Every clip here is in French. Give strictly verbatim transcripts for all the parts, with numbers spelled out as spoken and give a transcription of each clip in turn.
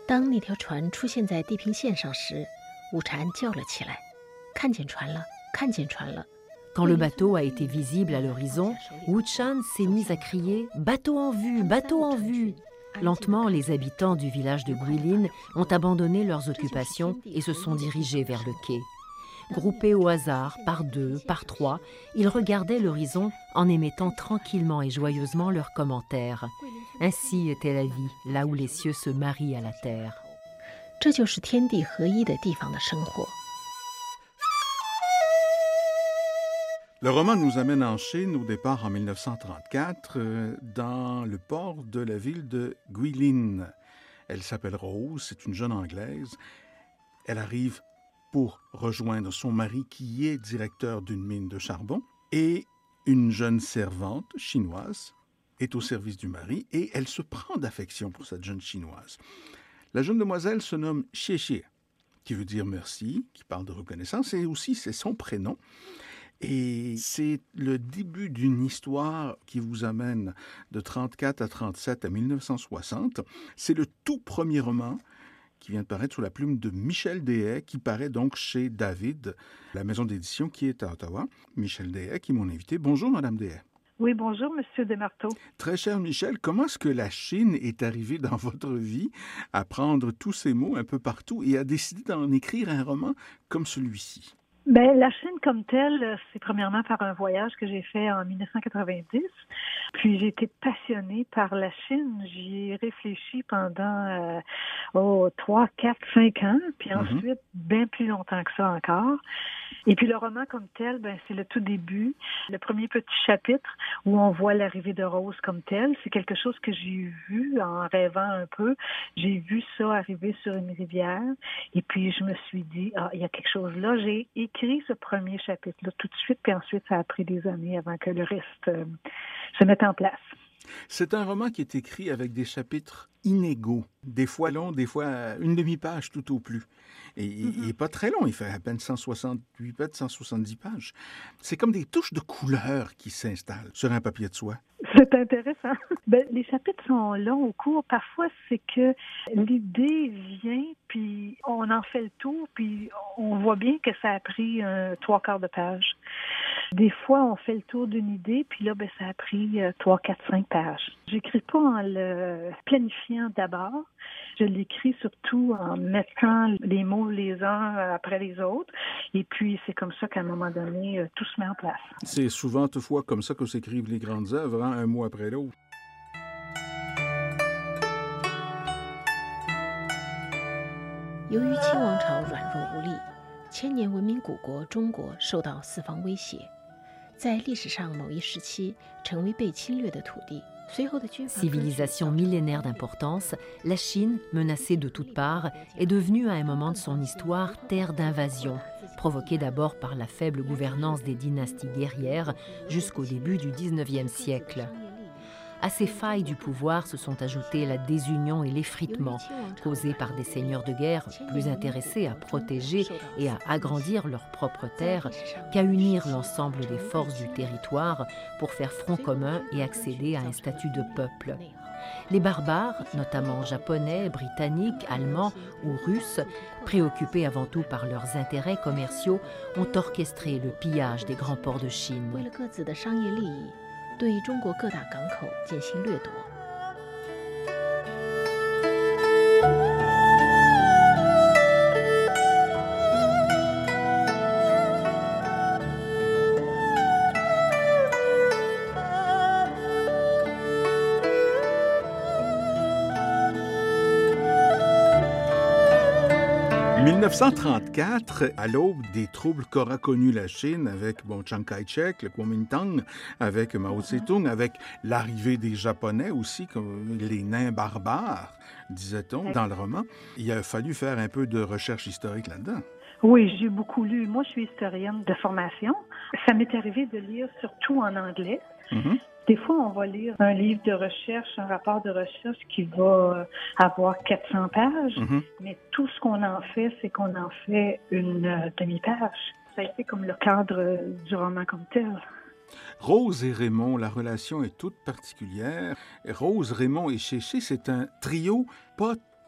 当那条船出现在地平线上时，武蝉叫了起来：“看见船了，看见船了！” Quand le bateau a été visible à l'horizon, Wu Chan s'est mise à crier « Bateau en vue, bateau en vue !» Lentement, les habitants du village de Guilin ont abandonné leurs occupations et se sont dirigés vers le quai. Groupés au hasard, par deux, par trois, ils regardaient l'horizon en émettant tranquillement et joyeusement leurs commentaires. Ainsi était la vie, là où les cieux se marient à la terre. 这就是天地合一的地方的生活。 Le roman nous amène en Chine au départ en dix-neuf cent trente-quatre euh, dans le port de la ville de Guilin. Elle s'appelle Rose, c'est une jeune Anglaise. Elle arrive pour rejoindre son mari qui est directeur d'une mine de charbon et une jeune servante chinoise est au service du mari et elle se prend d'affection pour cette jeune chinoise. La jeune demoiselle se nomme Xie Xie, qui veut dire merci, qui parle de reconnaissance et aussi c'est son prénom. Et c'est le début d'une histoire qui vous amène de trente-quatre à trente-sept à dix-neuf cent soixante. C'est le tout premier roman qui vient de paraître sous la plume de Michel Deshay, qui paraît donc chez David, la maison d'édition qui est à Ottawa. Michel Deshay, qui est mon invité. Bonjour, Madame Deshay. Oui, bonjour, Monsieur Desmarteaux. Très cher Michel, comment est-ce que la Chine est arrivée dans votre vie à prendre tous ces mots un peu partout et à décider d'en écrire un roman comme celui-ci? Ben, la Chine comme telle, c'est premièrement par un voyage que j'ai fait en dix-neuf cent quatre-vingt-dix. Puis j'ai été passionnée par la Chine. J'y ai réfléchi pendant euh, oh, trois, quatre, cinq ans. Puis ensuite, mm-hmm. bien plus longtemps que ça encore. Et puis le roman comme tel, ben c'est le tout début, le premier petit chapitre où on voit l'arrivée de Rose comme telle. C'est quelque chose que j'ai vu en rêvant un peu. J'ai vu ça arriver sur une rivière et puis je me suis dit, ah, il y a quelque chose là. J'ai écrit ce premier chapitre-là tout de suite, puis ensuite ça a pris des années avant que le reste euh, se mette en place. C'est un roman qui est écrit avec des chapitres inégaux, des fois longs, des fois une demi-page tout au plus. Et mm-hmm. il n'est pas très long, il fait à peine cent soixante-huit pages, cent soixante-dix pages. C'est comme des touches de couleur qui s'installent sur un papier de soie. C'est intéressant. Ben, les chapitres sont longs ou courts. Parfois, c'est que l'idée vient, puis on en fait le tour, puis on voit bien que ça a pris euh, trois quarts de page. Des fois, on fait le tour d'une idée, puis là, ben, ça a pris euh, trois, quatre, cinq pages. J'écris pas en le planifiant d'abord. Je l'écris surtout en mettant les mots les uns après les autres. Et puis, c'est comme ça qu'à un moment donné, euh, tout se met en place. C'est souvent, toutefois, comme ça que s'écrivent les grandes œuvres, hein, un mot après l'autre. 由于清王朝软弱无力，千年文明古国中国受到四方威胁，在历史上某一时期成为被侵略的土地。 Civilisation millénaire d'importance, la Chine, menacée de toutes parts, est devenue à un moment de son histoire terre d'invasion, provoquée d'abord par la faible gouvernance des dynasties guerrières jusqu'au début du dix-neuvième siècle. À ces failles du pouvoir se sont ajoutés la désunion et l'effritement, causés par des seigneurs de guerre plus intéressés à protéger et à agrandir leurs propres terres qu'à unir l'ensemble des forces du territoire pour faire front commun et accéder à un statut de peuple. Les barbares, notamment japonais, britanniques, allemands ou russes, préoccupés avant tout par leurs intérêts commerciaux, ont orchestré le pillage des grands ports de Chine. 对中国各大港口进行掠夺。 dix-neuf cent trente-quatre, à l'aube des troubles qu'aura connus la Chine avec bon, Chiang Kai-shek, le Kuomintang, avec Mao Tse-tung, avec l'arrivée des Japonais aussi, comme les nains barbares, disait-on dans le roman, il a fallu faire un peu de recherche historique là-dedans. Oui, j'ai beaucoup lu. Moi, je suis historienne de formation. Ça m'est arrivé de lire surtout en anglais. Mm-hmm. Des fois, on va lire un livre de recherche, un rapport de recherche qui va avoir quatre cents pages, mm-hmm. mais tout ce qu'on en fait, c'est qu'on en fait une euh, demi-page. Ça a été comme le cadre du roman comme tel. Rose et Raymond, la relation est toute particulière. Rose, Raymond et Xie Xie, c'est un trio pas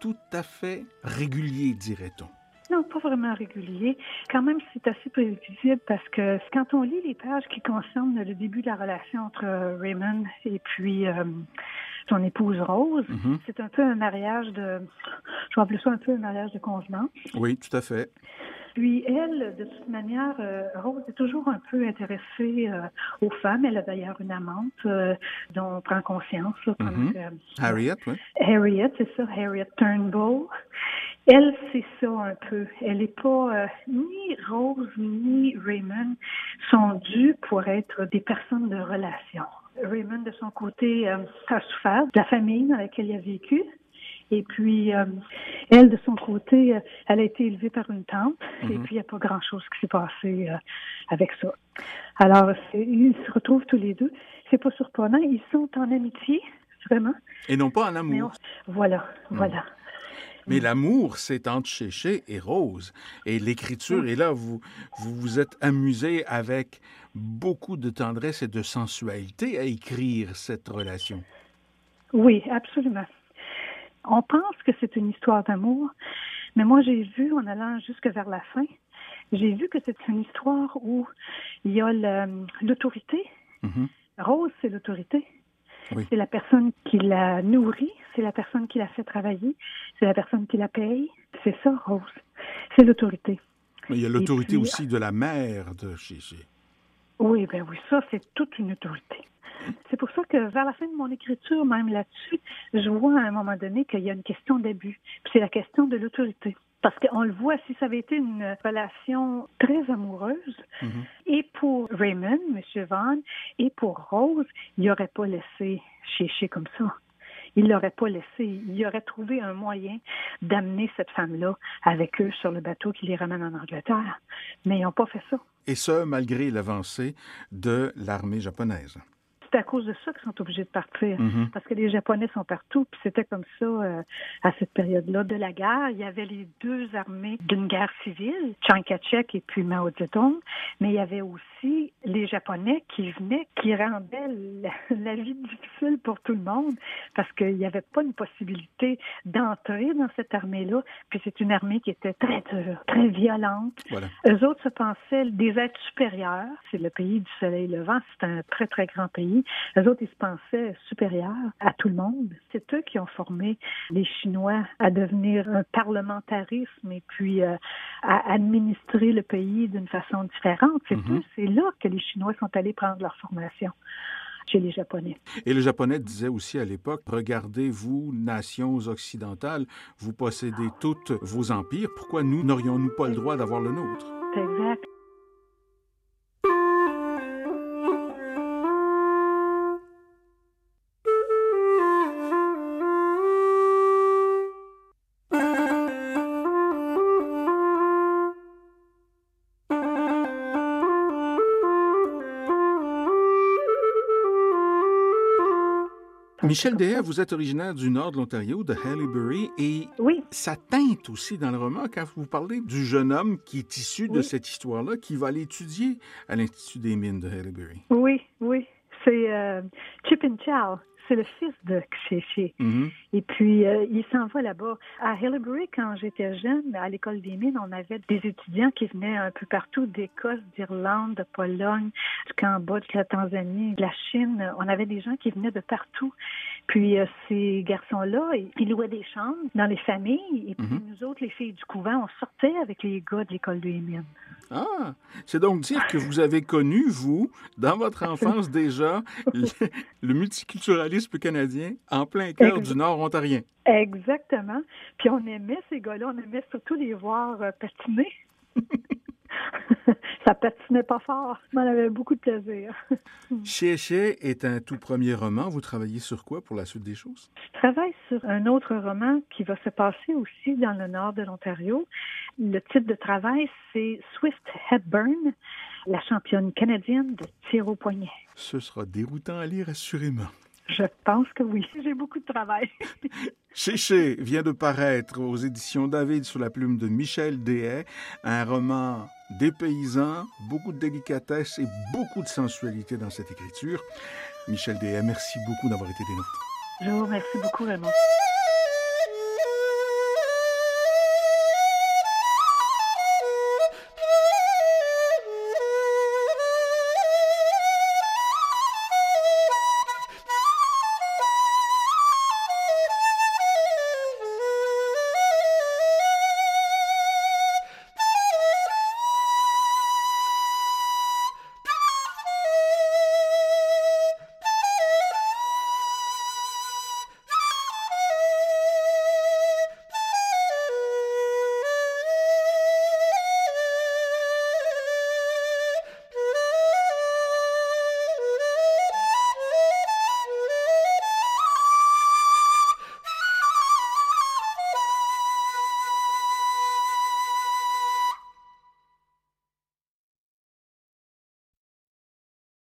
tout à fait régulier, dirait-on. Non, pas vraiment régulier. Quand même, c'est assez prévisible parce que quand on lit les pages qui concernent le début de la relation entre Raymond et puis euh, son épouse Rose, mm-hmm. c'est un peu un mariage de... Je vais appeler ça un peu un mariage de convenance. Oui, tout à fait. Puis elle, de toute manière, euh, Rose est toujours un peu intéressée euh, aux femmes. Elle a d'ailleurs une amante euh, dont on prend conscience. Là, mm-hmm. que, Harriet, oui. Harriet, c'est ça, Harriet Turnbull. Elle, c'est ça un peu. Elle n'est pas... Euh, ni Rose ni Raymond sont dus pour être des personnes de relation. Raymond, de son côté, euh, a souffert de la famille dans laquelle il a vécu. Et puis, euh, elle, de son côté, euh, elle a été élevée par une tante. Mm-hmm. Et puis, il n'y a pas grand-chose qui s'est passé euh, avec ça. Alors, c'est, ils se retrouvent tous les deux. C'est pas surprenant. Ils sont en amitié, vraiment. Et non pas en amour. On... Voilà, mm. voilà. Mais mm. l'amour, c'est entre Chéché et Rose. Et l'écriture, mm. et là, vous, vous vous êtes amusé avec beaucoup de tendresse et de sensualité à écrire cette relation. Oui, absolument. On pense que c'est une histoire d'amour, mais moi, j'ai vu, en allant jusque vers la fin, j'ai vu que c'est une histoire où il y a le, l'autorité. Mm-hmm. Rose, c'est l'autorité. Oui. C'est la personne qui la nourrit, c'est la personne qui la fait travailler, c'est la personne qui la paye. C'est ça, Rose. C'est l'autorité. Mais il y a l'autorité puis, aussi de la mère de Chéché. Oui, ben oui, ça, c'est toute une autorité. C'est pour ça que vers la fin de mon écriture, même là-dessus, je vois à un moment donné qu'il y a une question d'abus. Puis c'est la question de l'autorité. Parce qu'on le voit, si ça avait été une relation très amoureuse, mm-hmm. et pour Raymond, M. Vaughn, et pour Rose, il n'aurait pas laissé Chéché comme ça. Il ne l'aurait pas laissé. Il aurait trouvé un moyen d'amener cette femme-là avec eux sur le bateau qui les ramène en Angleterre. Mais ils n'ont pas fait ça. Et ce, malgré l'avancée de l'armée japonaise. C'est à cause de ça qu'ils sont obligés de partir. Mm-hmm. Parce que les Japonais sont partout. Puis c'était comme ça euh, à cette période-là de la guerre. Il y avait les deux armées d'une guerre civile, Chiang Kai-shek et puis Mao Zedong. Mais il y avait aussi les Japonais qui venaient, qui rendaient la, la vie difficile pour tout le monde. Parce qu'il n'y avait pas une possibilité d'entrer dans cette armée-là. Puis c'est une armée qui était très dure, très violente. Voilà. Eux autres se pensaient des êtres supérieurs. C'est le pays du soleil levant. C'est un très, très grand pays. Les autres, ils se pensaient supérieurs à tout le monde. C'est eux qui ont formé les Chinois à devenir un parlementarisme et puis euh, à administrer le pays d'une façon différente. C'est mm-hmm. eux, c'est là que les Chinois sont allés prendre leur formation chez les Japonais. Et le Japonais disait aussi à l'époque, regardez, vous, nations occidentales, vous possédez tous vos empires, pourquoi nous n'aurions-nous pas le droit d'avoir le nôtre? Exact. Michel Deshay, vous êtes originaire du nord de l'Ontario, de Haileybury, et oui. ça teinte aussi dans le roman quand vous parlez du jeune homme qui est issu oui. de cette histoire-là, qui va aller étudier à l'Institut des mines de Haileybury. Oui, oui, c'est euh, Chip-in Chow. C'est le fils de Chéché. Mm-hmm. Et puis, euh, il s'en va là-bas. À Haileybury, quand j'étais jeune, à l'École des mines, on avait des étudiants qui venaient un peu partout, d'Écosse, d'Irlande, de Pologne, du Cambodge, de la Tanzanie, de la Chine. On avait des gens qui venaient de partout. Puis, euh, ces garçons-là, ils louaient des chambres dans les familles. Et puis, mm-hmm. nous autres, les filles du couvent, on sortait avec les gars de l'École des mines. Ah! C'est donc dire que vous avez connu, vous, dans votre enfance déjà, le, le multiculturalisme canadien en plein cœur exact. Du Nord ontarien. Exactement. Puis on aimait ces gars-là, on aimait surtout les voir euh, patiner. Ça patinait pas fort, mais on avait beaucoup de plaisir. Chéché est un tout premier roman. Vous travaillez sur quoi pour la suite des choses? Je travaille sur un autre roman qui va se passer aussi dans le nord de l'Ontario. Le titre de travail, c'est Swift Hepburn, la championne canadienne de tir au poignet. Ce sera déroutant à lire, assurément. Je pense que oui. J'ai beaucoup de travail. Chéché vient de paraître aux éditions David sous la plume de Michel Deshay, un roman dépaysant, beaucoup de délicatesse et beaucoup de sensualité dans cette écriture. Michel Deshay, merci beaucoup d'avoir été des nôtres. Je vous remercie beaucoup, Raymond.